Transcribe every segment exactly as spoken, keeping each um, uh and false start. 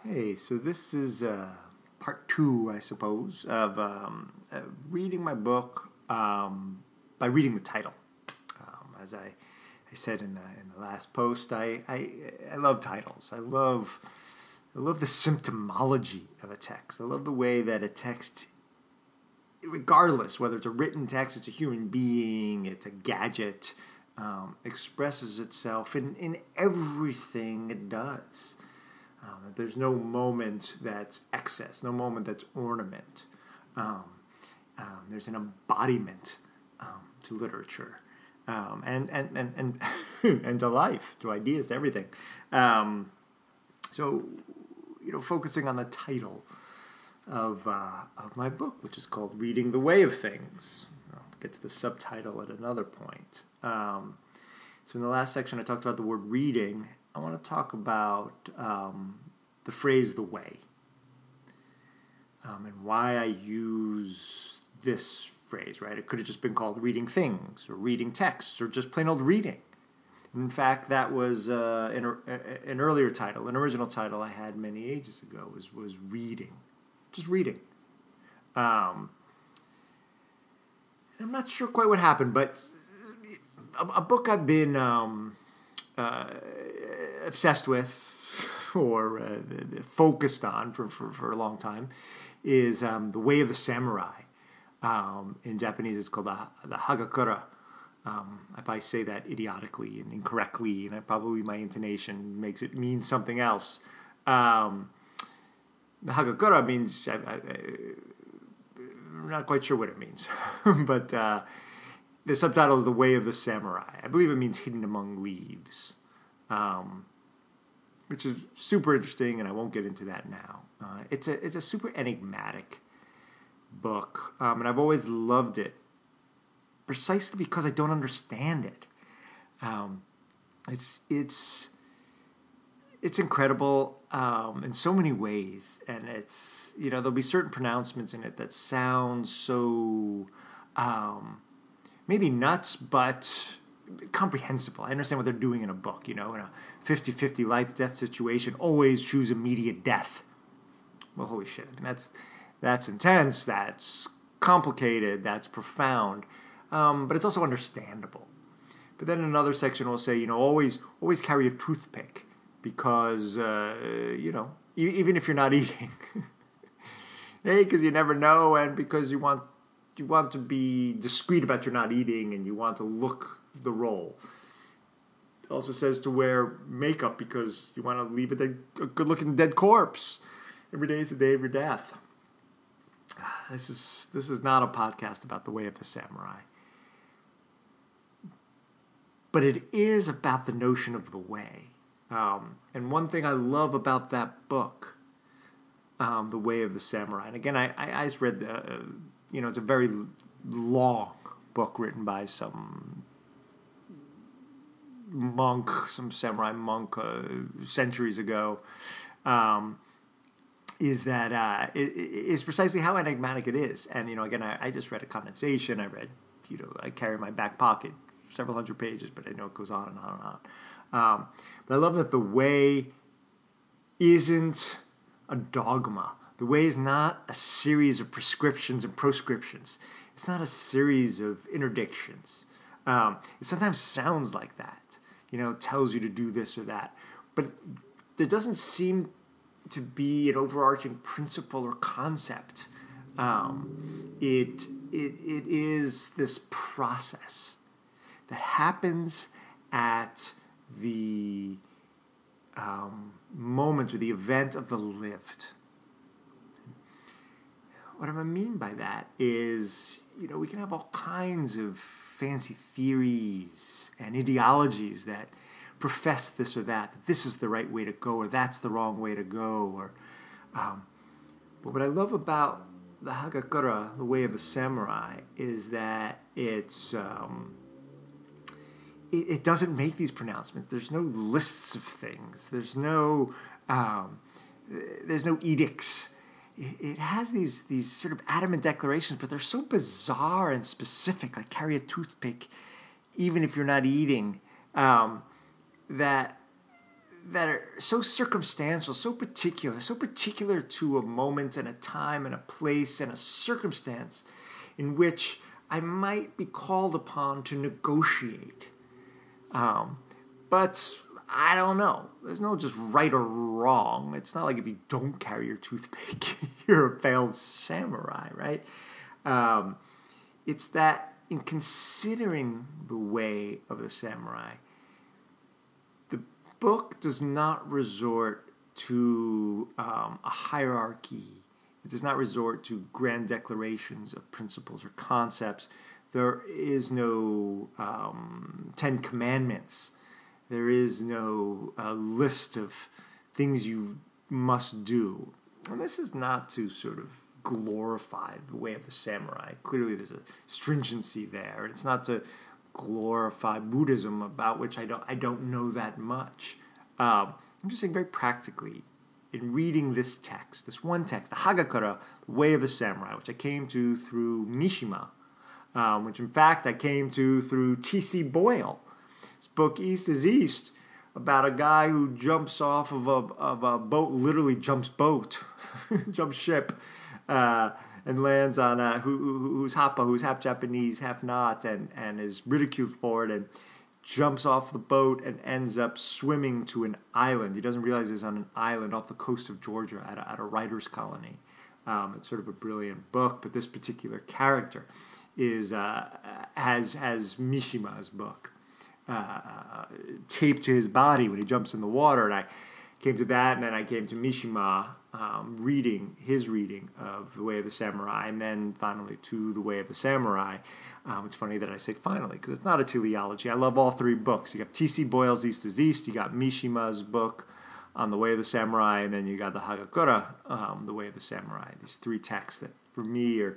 Hey, so this is uh, part two, I suppose, of um, uh, reading my book um, by reading the title. Um, as I, I said in the, in the last post, I, I I love titles. I love I love the symptomology of a text. I love the way that a text, regardless whether it's a written text, it's a human being, it's a gadget, um, expresses itself in, in everything it does. Um, there's no moment that's excess, no moment that's ornament. Um, um, there's an embodiment um, to literature, um, and and and and and to life, to ideas, to everything. Um, so, you know, focusing on the title of uh, of my book, which is called "Reading the Way of Things." I'll get to the subtitle at another point. Um, so, in the last section, I talked about the word reading. I want to talk about um, the phrase "the way" um, and why I use this phrase. Right? It could have just been called "reading things" or "reading texts" or just plain old "reading." In fact, that was uh, an, an earlier title, an original title I had many ages ago. Was was "Reading," just reading. Um, I'm not sure quite what happened, but a, a book I've been um, uh, obsessed with or uh, focused on for, for, for a long time is um, The Way of the Samurai. Um, in Japanese, it's called the, the Hagakura. Um, I probably say that idiotically and incorrectly, and I, probably my intonation makes it mean something else. Um, the Hagakura means, I, I, I'm not quite sure what it means, but uh, the subtitle is The Way of the Samurai. I believe it means hidden among leaves, um, which is super interesting, and I won't get into that now. Uh, it's a it's a super enigmatic book, um, and I've always loved it precisely because I don't understand it. Um, it's it's it's incredible um, in so many ways, and it's you know there'll be certain pronouncements in it that sound so. Um, maybe nuts, but comprehensible. I understand what they're doing in a book, you know, in a fifty-fifty life-death situation, always choose immediate death. Well, holy shit. I mean, that's, that's intense, that's complicated, that's profound, um, but it's also understandable. But then another section will say, you know, always always carry a toothpick because, uh, you know, e- even if you're not eating. Hey, because you never know, and because you want you want to be discreet about your not eating, and you want to look the role. It also says to wear makeup because you want to leave a, dead, a good-looking dead corpse. Every day is the day of your death. This is this is not a podcast about the way of the samurai, but it is about the notion of the way. Um, and one thing I love about that book, um, The Way of the Samurai, and again, I I, I read the. Uh, You know, it's a very long book written by some monk, some samurai monk uh, centuries ago. Um, is that uh, is precisely how enigmatic it is. And you know, again, I, I just read a condensation. I read, you know, I carry in my back pocket several hundred pages, but I know it goes on and on and on. Um, but I love that the way isn't a dogma. The way is not a series of prescriptions and proscriptions. It's not a series of interdictions. Um, it sometimes sounds like that, you know, tells you to do this or that. But there doesn't seem to be an overarching principle or concept. Um, it, it, it is this process that happens at the um, moment or the event of the lived. What I mean by that is, you know, we can have all kinds of fancy theories and ideologies that profess this or that, that this is the right way to go or that's the wrong way to go. Or, um, but what I love about the Hagakura, The Way of the Samurai, is that it's um, it, it doesn't make these pronouncements. There's no lists of things. There's no um, there's no edicts. It has these these sort of adamant declarations, but they're so bizarre and specific, like carry a toothpick, even if you're not eating, um, that that are so circumstantial, so particular, so particular to a moment and a time and a place and a circumstance in which I might be called upon to negotiate. Um, but I don't know. There's no just right or wrong. It's not like if you don't carry your toothpick, you're a failed samurai, right? Um, it's that in considering the way of the samurai, the book does not resort to um, a hierarchy. It does not resort to grand declarations of principles or concepts. There is no um, Ten Commandments. There is no uh, list of things you must do. And this is not to sort of glorify the way of the samurai. Clearly there's a stringency there. It's not to glorify Buddhism, about which I don't I don't know that much. Um, I'm just saying very practically, in reading this text, this one text, the Hagakure, the Way of the Samurai, which I came to through Mishima, um, which in fact I came to through T C Boyle. This book, East is East, about a guy who jumps off of a, of a boat, literally jumps boat, jumps ship, uh, and lands on a, who, who, who's Hapa, who's half Japanese, half not, and, and is ridiculed for it, and jumps off the boat and ends up swimming to an island. He doesn't realize he's on an island off the coast of Georgia at a, at a writer's colony. Um, it's sort of a brilliant book, but this particular character is uh, has has Mishima's book uh, taped to his body when he jumps in the water, and I came to that, and then I came to Mishima um, reading his reading of The Way of the Samurai, and then finally to The Way of the Samurai. Um, it's funny that I say finally, because it's not a teleology. I love all three books. You got T C Boyle's East is East, you got Mishima's book on The Way of the Samurai, and then you got the Hagakure, um, The Way of the Samurai. These three texts that, for me, are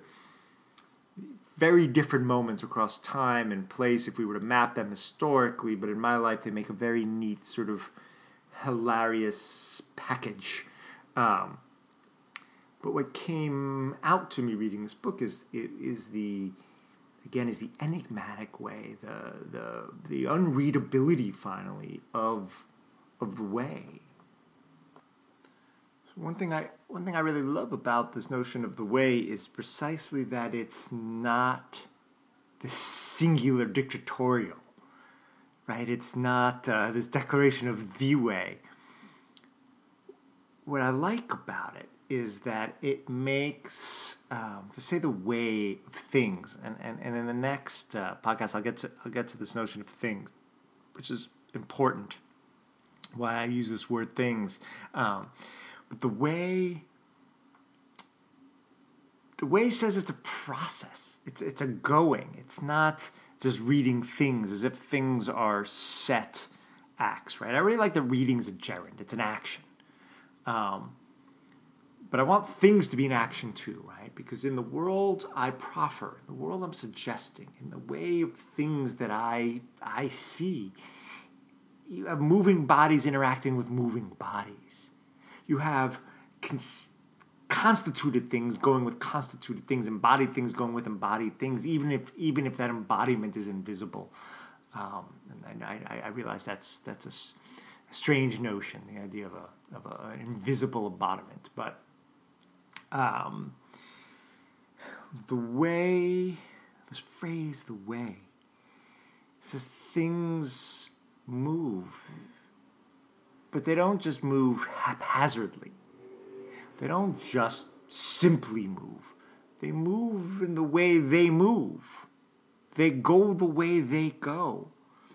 very different moments across time and place if we were to map them historically, but in my life they make a very neat sort of hilarious package. Um, but what came out to me reading this book is is the again is the enigmatic way, the the the unreadability finally of of the way. So one thing I one thing I really love about this notion of the way is precisely that it's not this singular dictatorial, right? It's not uh, this declaration of the way. What I like about it is that it makes, um, to say the way of things, and, and, and in the next uh, podcast I'll get to I'll get to this notion of things, which is important, why I use this word things. Um, but the way, the way says it's a process. It's it's a going. It's not just reading things as if things are set acts, right? I really like that reading is a gerund. It's an action. Um, but I want things to be in action too, right? Because in the world I proffer, the world I'm suggesting, in the way of things that I I see, you have moving bodies interacting with moving bodies. You have cons- constituted things going with constituted things, embodied things going with embodied things, even if even if that embodiment is invisible. Um, and I, I, I realize that's that's a, a strange notion, the idea of a of a, an invisible embodiment, but um, the way, this phrase, the way, says things move, but they don't just move haphazardly. They don't just simply move. They move in the way they move. They go the way they go.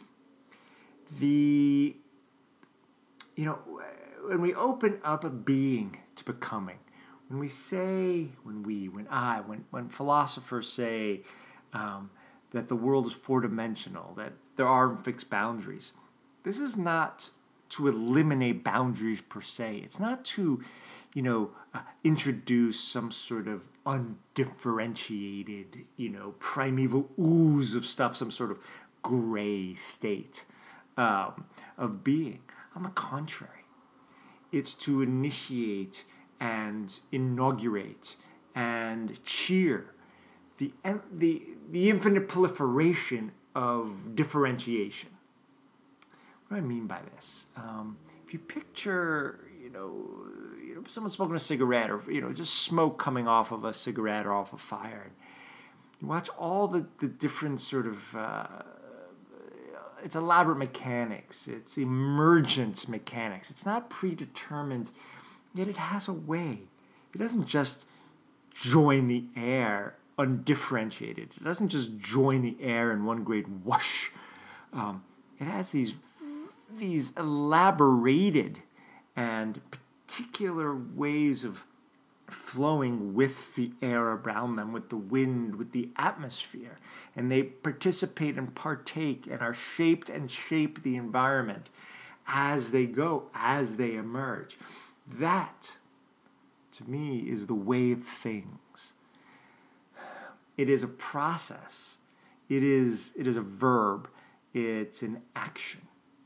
The, you know, when we open up a being to becoming, when we say, when we, when I, when, when philosophers say um, that the world is four-dimensional, that there are fixed boundaries, this is not to eliminate boundaries per se. It's not to, you know, uh, introduce some sort of undifferentiated, you know, primeval ooze of stuff, some sort of gray state um, of being. On the contrary, it's to initiate and inaugurate and cheer the the the infinite proliferation of differentiation. What do I mean by this? Um, if you picture, you know, you know, someone smoking a cigarette, or you know, just smoke coming off of a cigarette or off a fire, you watch all the, the different sort of, uh, it's elaborate mechanics, it's emergent mechanics. It's not predetermined, yet it has a way. It doesn't just join the air undifferentiated. It doesn't just join the air in one great whoosh. Um, it has these these elaborated and particular ways of flowing with the air around them, with the wind, with the atmosphere. And they participate and partake and are shaped and shape the environment as they go, as they emerge. That, to me, is the way of things. It is a process. It is, it is a verb. It's an action.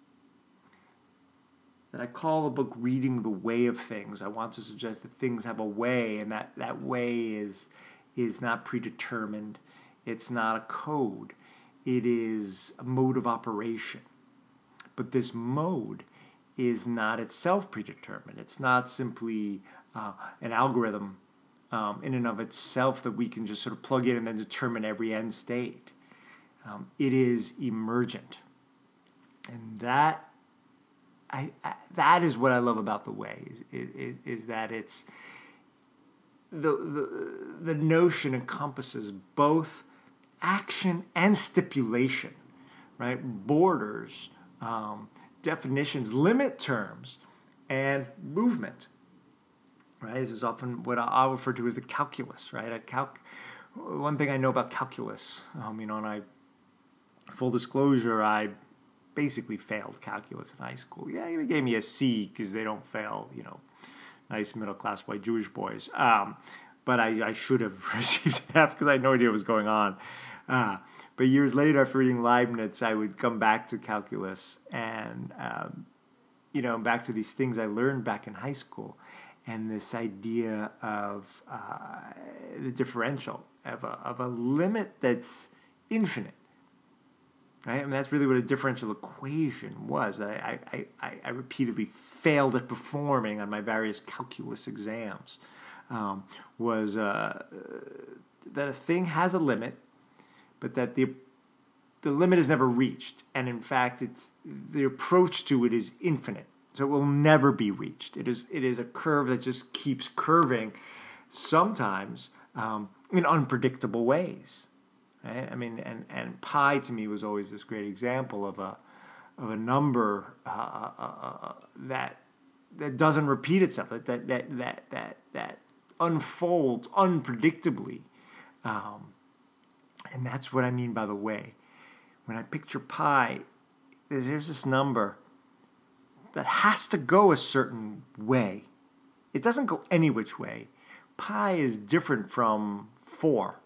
That I call the book Reading the Way of Things. I want to suggest that things have a way, and that, that way is, is not predetermined. It's not a code. It is a mode of operation. But this mode is not itself predetermined. It's not simply uh, an algorithm um, in and of itself that we can just sort of plug in and then determine every end state. Um, it is emergent. And that I, I, that is what I love about the way, is, is, is that it's the, the the notion encompasses both action and stipulation, right? Borders, um, definitions, limit terms, and movement, right? This is often what I'll refer to as the calculus, right? A calc. One thing I know about calculus, um, you know, and I, full disclosure, I basically failed calculus in high school. Yeah, they gave me a C because they don't fail, you know, nice middle-class white Jewish boys. Um, but I, I should have received an F because I had no idea what was going on. Uh, but years later, after reading Leibniz, I would come back to calculus and, um, you know, back to these things I learned back in high school, and this idea of uh, the differential, of a, of a limit that's infinite. Right? I mean, that's really what a differential equation was. I, I, I, I repeatedly failed at performing on my various calculus exams. Um, was uh, that a thing has a limit, but that the the limit is never reached, and in fact, it's the approach to it is infinite. So it will never be reached. It is it is a curve that just keeps curving, sometimes um, in unpredictable ways. Right? I mean, and, and pi to me was always this great example of a of a number uh, uh, uh, that that doesn't repeat itself, that that that that that, that unfolds unpredictably, um, and that's what I mean by the way. When I picture pi, there's, there's this number that has to go a certain way. It doesn't go any which way. Pi is different from four.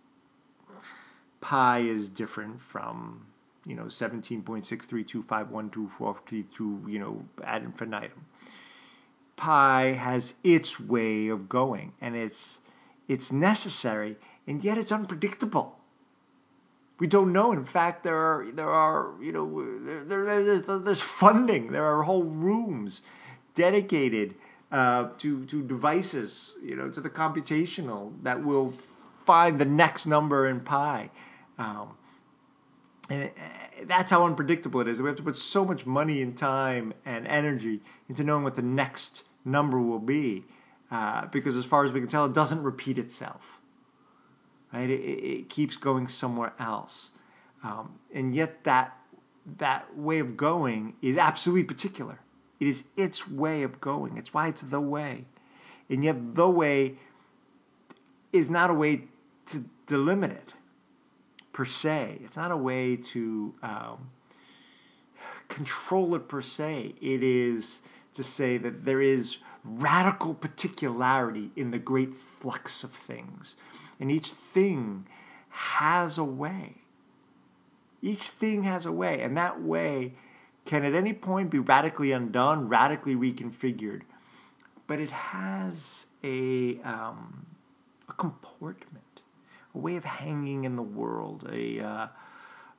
Pi is different from, you know, seventeen point six three two five one two four three two, you know, ad infinitum. Pi has its way of going, and it's it's necessary, and yet it's unpredictable. We don't know. In fact, there are there are you know there, there there's there's funding. There are whole rooms dedicated uh, to to devices, you know, to the computational that will find the next number in pi. Um, and it, that's how unpredictable it is. We have to put so much money and time and energy into knowing what the next number will be, uh, because as far as we can tell, it doesn't repeat itself. Right? It, it keeps going somewhere else, um, and yet that that way of going is absolutely particular. It is its way of going. It's why it's the way, and yet the way is not a way to delimit it per se. It's not a way to um, control it per se. It is to say that there is radical particularity in the great flux of things. And each thing has a way. Each thing has a way. And that way can at any point be radically undone, radically reconfigured. But it has a, um, a comportment, a way of hanging in the world, a, uh,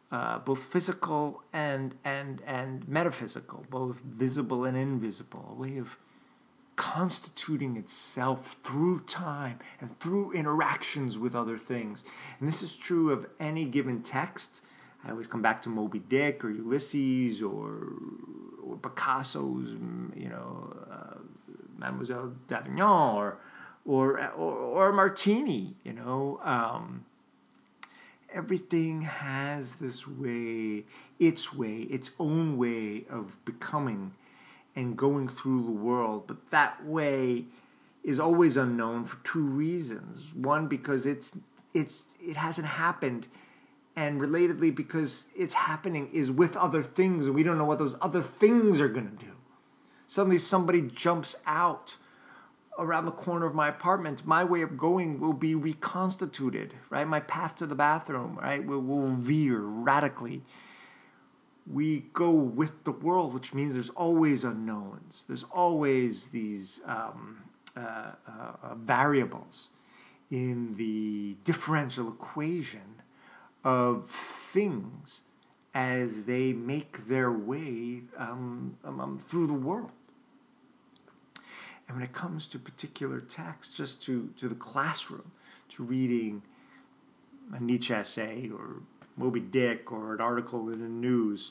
uh, both physical and and and metaphysical, both visible and invisible, a way of constituting itself through time and through interactions with other things. And this is true of any given text. I always come back to Moby Dick or Ulysses or, or Picasso's, you know, uh, Mademoiselle d'Avignon or or or, or Martini. You know, um, everything has this way, its way, its own way of becoming and going through the world, but that way is always unknown for two reasons. One, because it's it's it hasn't happened, and relatedly because it's happening is with other things, and we don't know what those other things are going to do. Suddenly somebody jumps out around the corner of my apartment. My way of going will be reconstituted, right? My path to the bathroom, right, will, will veer radically. We go with the world, which means there's always unknowns. There's always these um, uh, uh, variables in the differential equation of things as they make their way um, um, through the world. And when it comes to particular texts, just to, to the classroom, to reading a Nietzsche essay or Moby Dick or an article in the news,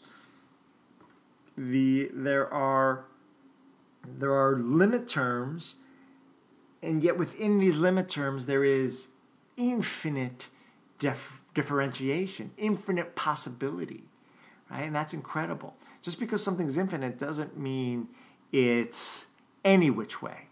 the there are there are limit terms, and yet within these limit terms there is infinite dif- differentiation, infinite possibility, right? And that's incredible. Just because something's infinite doesn't mean it's any which way.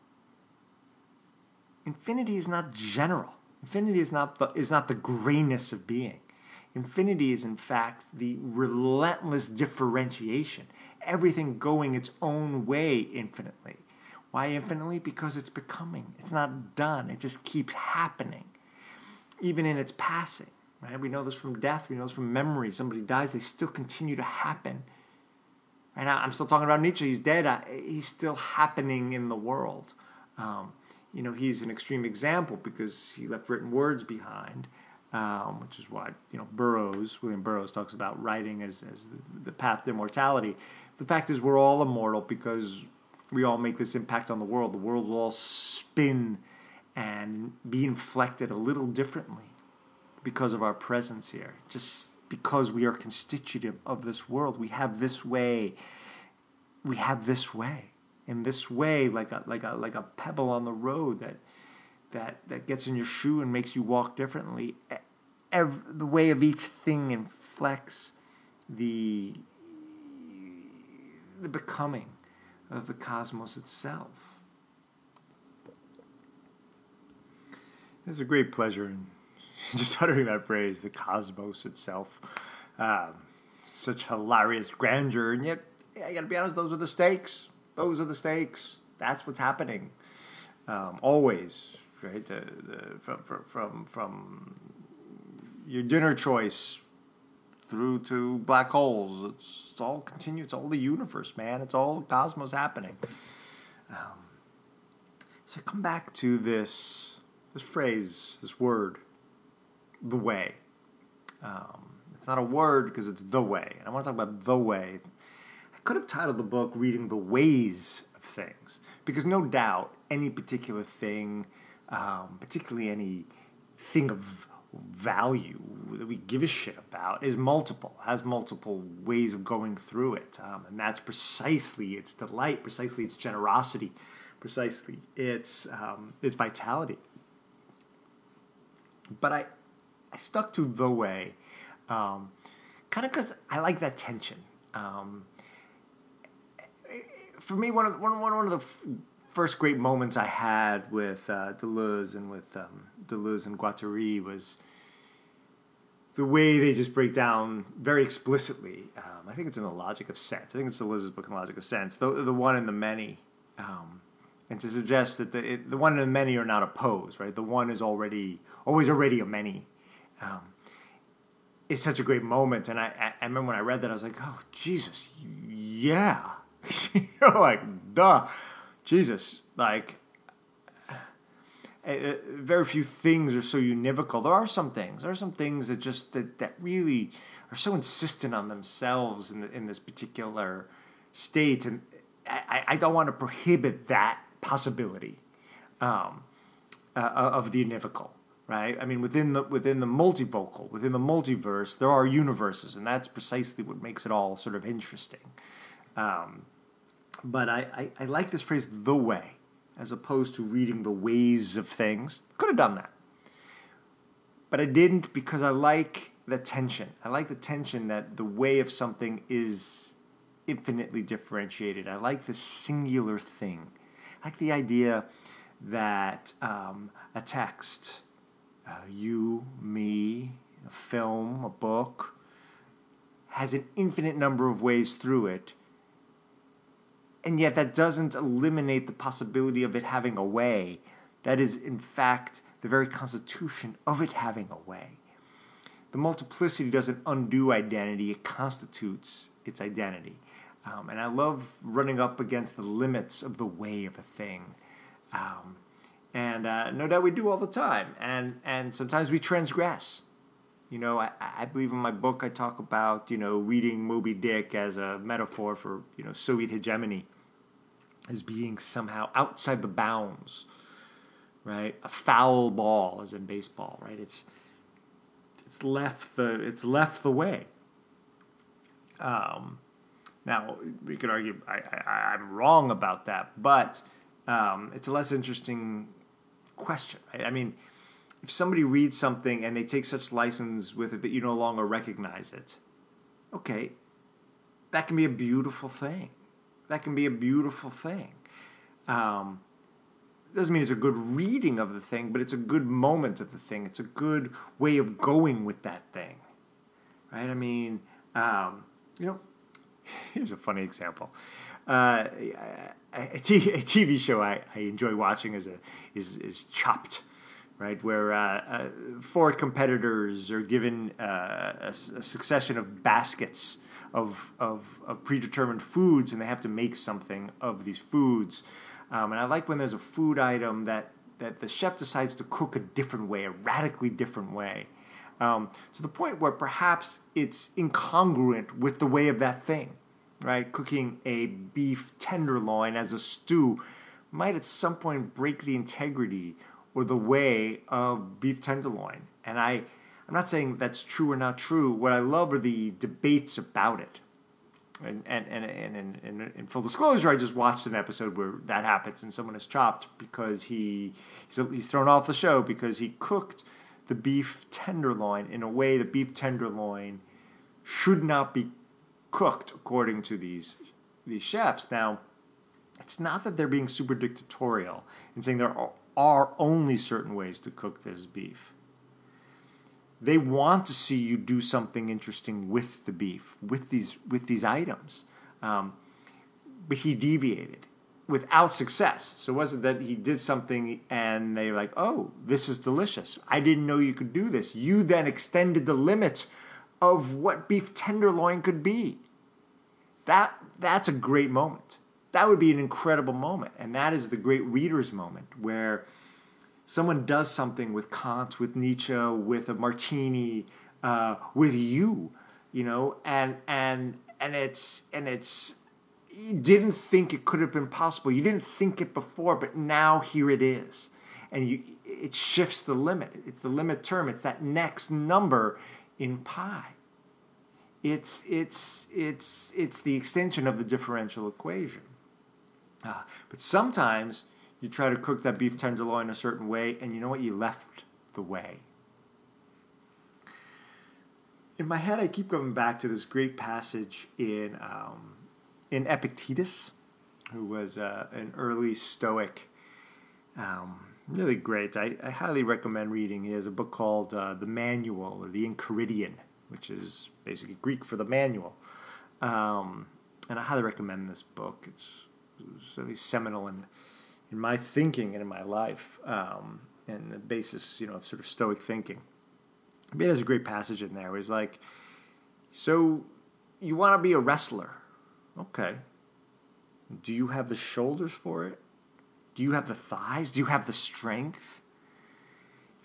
Infinity is not general. Infinity is not the is not the grayness of being. Infinity is, in fact, the relentless differentiation. Everything going its own way infinitely. Why infinitely? Because it's becoming. It's not done. It just keeps happening, even in its passing. Right? We know this from death. We know this from memory. Somebody dies, they still continue to happen. Right now, I'm still talking about Nietzsche. He's dead. I, he's still happening in the world. Um, you know, he's an extreme example because he left written words behind. Um, which is why, you know, Burroughs, William Burroughs talks about writing as, as the, the path to immortality. The fact is we're all immortal because we all make this impact on the world. The world will all spin and be inflected a little differently because of our presence here. Just because we are constitutive of this world. We have this way. We have this way. In this way, like a like a like a pebble on the road that that that gets in your shoe and makes you walk differently. Every, the way of each thing inflects the the becoming of the cosmos itself. There's a great pleasure in just uttering that phrase, the cosmos itself. Um, such hilarious grandeur, and yet, I gotta be honest, those are the stakes. Those are the stakes. That's what's happening. Um, always. Right, the, the, from from from your dinner choice through to black holes, it's, it's all continuous. It's all the universe, man. It's all the cosmos happening. Um, so come back to this this phrase, this word, the way. Um, it's not a word because it's the way. And I want to talk about the way. I could have titled the book "Reading the Ways of Things," because no doubt any particular thing. Um, particularly any thing of value that we give a shit about is multiple, has multiple ways of going through it. Um, and that's precisely its delight, precisely its generosity, precisely its um, its vitality. But I, I stuck to the way, um, kind of because I like that tension. Um, for me, one of one, one of the f- first great moments I had with uh, Deleuze and with um, Deleuze and Guattari was the way they just break down very explicitly. Um, I think it's in The Logic of Sense. I think it's Deleuze's book in The Logic of Sense. The, the one and the many. Um, and to suggest that the, it, the one and the many are not opposed, right? The one is already, always already a many. Um, it's such a great moment. And I, I, I remember when I read that, I was like, oh, Jesus, yeah. you know, like, duh. Jesus, like, uh, very few things are so univocal. There are some things. There are some things that just that, that really are so insistent on themselves in the, in this particular state, and I, I don't want to prohibit that possibility um, uh, of the univocal. Right? I mean, within the within the multivocal, within the multiverse, there are universes, and that's precisely what makes it all sort of interesting. Um, but I, I, I like this phrase, the way, as opposed to reading the ways of things. Could have done that. But I didn't because I like the tension. I like the tension that the way of something is infinitely differentiated. I like the singular thing. I like the idea that um, a text... Uh, you, me, a film, a book, has an infinite number of ways through it, and yet that doesn't eliminate the possibility of it having a way. That is, in fact, the very constitution of it having a way. The multiplicity doesn't undo identity, it constitutes its identity. Um, and I love running up against the limits of the way of a thing. Um, And uh, no doubt we do all the time. And and sometimes we transgress. You know, I, I believe in my book I talk about, you know, reading Moby Dick as a metaphor for, you know, Soviet hegemony as being somehow outside the bounds, right? A foul ball, as in baseball, right? It's it's left the it's left the way. Um, now we could argue I, I I'm wrong about that, but um, it's a less interesting question, right? I mean, if somebody reads something and they take such license with it that you no longer recognize it, okay, that can be a beautiful thing. That can be a beautiful thing. Um, doesn't mean it's a good reading of the thing, but it's a good moment of the thing. It's a good way of going with that thing, right? I mean, um, you know, here's a funny example. Uh, a, t- a T V show I, I enjoy watching is a is is Chopped, right? Where uh, uh, four competitors are given uh, a, a succession of baskets of, of of predetermined foods, and they have to make something of these foods. Um, and I like when there's a food item that that the chef decides to cook a different way, a radically different way, um, to the point where perhaps it's incongruent with the way of that thing. Right, cooking a beef tenderloin as a stew might at some point break the integrity or the way of beef tenderloin. And I, I'm not saying that's true or not true. What I love are the debates about it. And and and and, and, and in full disclosure, I just watched an episode where that happens, and someone is chopped because he he's, he's thrown off the show because he cooked the beef tenderloin in a way the beef tenderloin should not be cooked according to these these chefs. Now, it's not that they're being super dictatorial and saying there are, are only certain ways to cook this beef. They want to see you do something interesting with the beef, with these with these items. Um, but he deviated without success. So it wasn't that he did something and they were like, oh, this is delicious. I didn't know you could do this. You then extended the limit of what beef tenderloin could be. That that's a great moment. That would be an incredible moment. And that is the great reader's moment where someone does something with Kant, with Nietzsche, with a martini, uh, with you, you know, and and and it's and it's you didn't think it could have been possible. You didn't think it before, but now here it is. And you it shifts the limit. It's the limit term. It's that next number in pi. It's it's it's it's the extension of the differential equation. Uh, but sometimes you try to cook that beef tenderloin a certain way, and you know what? You left the way. In my head, I keep coming back to this great passage in um, in Epictetus, who was uh, an early Stoic. Um, really great. I, I highly recommend reading. He has a book called uh, The Manual, or The Enchiridion, which is basically Greek for the manual. Um, and I highly recommend this book. It's, it's really seminal in in my thinking and in my life, um, and the basis, you know, of sort of Stoic thinking. But it has a great passage in there where he's like, so you want to be a wrestler. Okay. Do you have the shoulders for it? Do you have the thighs? Do you have the strength?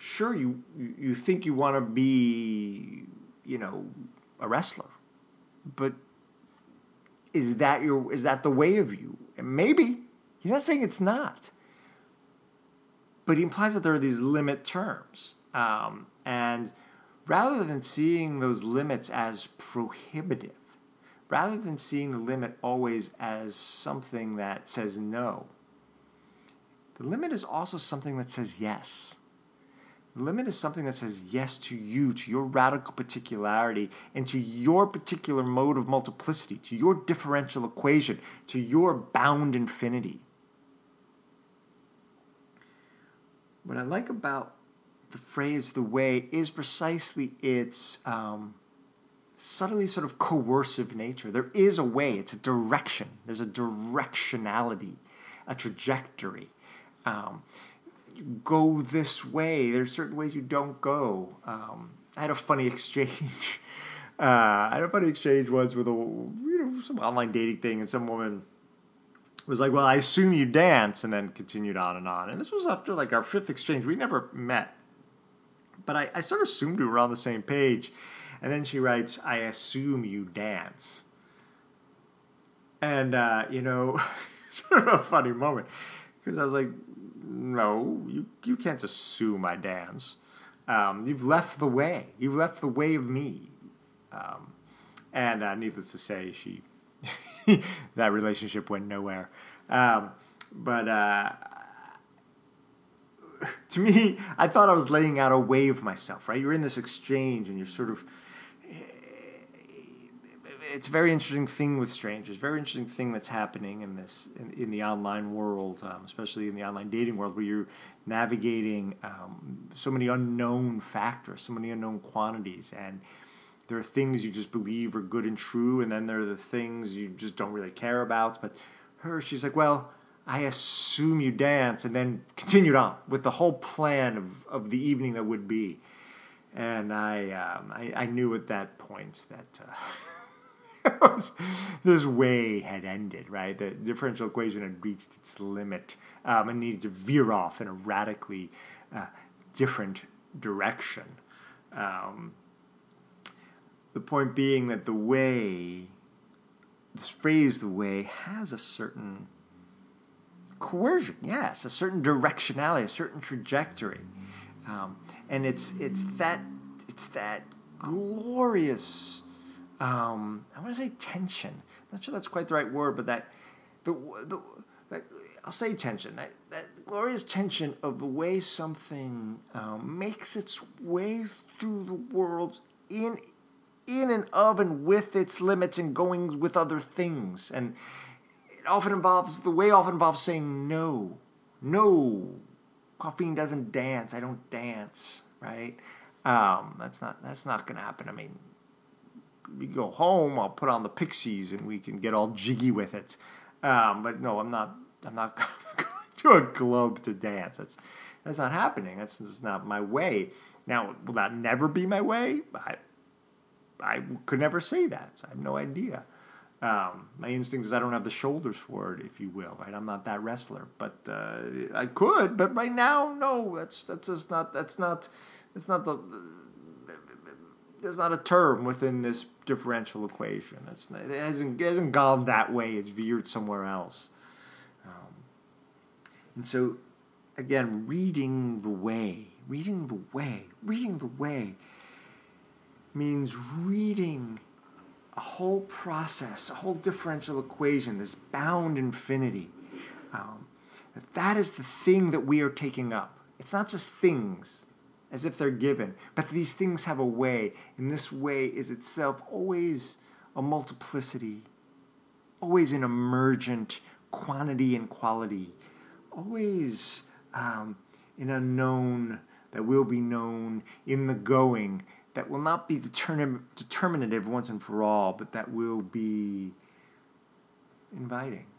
sure, you, you think you want to be, you know, a wrestler, but is that your, is that the way of you? And maybe. He's not saying it's not. But he implies that there are these limit terms. Um, and rather than seeing those limits as prohibitive, rather than seeing the limit always as something that says no, the limit is also something that says yes. The limit is something that says yes to you, to your radical particularity, and to your particular mode of multiplicity, to your differential equation, to your bound infinity. What I like about the phrase "the way" is precisely its um, subtly sort of coercive nature. There is a way. It's a direction. There's a directionality, a trajectory. Um, you go this way. There's certain ways you don't go. Um, I had a funny exchange. Uh, I had a funny exchange once with a you know some online dating thing, and some woman was like, "Well, I assume you dance," and then continued on and on. And this was after like our fifth exchange. We never met, but I, I sort of assumed we were on the same page. And then she writes, "I assume you dance," and uh, you know, sort of a funny moment because I was like, "No, you you can't assume I dance. Um, you've left the way. You've left the way of me." Um, and uh, needless to say, she. that relationship went nowhere. Um, but uh, to me, I thought I was laying out a way of myself, right? You're in this exchange and you're sort of... It's a very interesting thing with strangers, very interesting thing that's happening in this in, in the online world, um, especially in the online dating world, where you're navigating um, so many unknown factors, so many unknown quantities, and there are things you just believe are good and true, and then there are the things you just don't really care about. But her, she's like, "Well, I assume you dance," and then continued on with the whole plan of, of the evening that would be. And I um, I, I knew at that point that uh, this way had ended, right? The differential equation had reached its limit um, and needed to veer off in a radically uh, different direction. Um, The point being that the way, this phrase "the way," has a certain coercion, yes, a certain directionality, a certain trajectory, um, and it's it's that it's that glorious. Um, I want to say tension. I'm not sure that's quite the right word, but that the the that, I'll say tension. That that glorious tension of the way something um, makes its way through the world in. in and of and with its limits and going with other things. And it often involves, the way often involves saying no. No. Caffeine doesn't dance. I don't dance, right? Um, that's not that's not going to happen. I mean, we go home, I'll put on the Pixies and we can get all jiggy with it. Um, but no, I'm not I'm not going to a club to dance. That's that's not happening. That's, that's not my way. Now, will that never be my way? I I could never say that. I have no idea. Um, my instinct is I don't have the shoulders for it, if you will. Right? I'm not that wrestler, but uh, I could. But right now, no. That's that's just not. That's not. That's not the. There's not a term within this differential equation. It's not, it hasn't it hasn't gone that way. It's veered somewhere else. Um, and so, again, reading the way, reading the way, reading the way. means reading a whole process, a whole differential equation, this bound infinity. Um, that is the thing that we are taking up. It's not just things as if they're given, but these things have a way, and this way is itself always a multiplicity, always an emergent quantity and quality, always um, an unknown that will be known in the going, that will not be determin- determinative once and for all, but that will be inviting.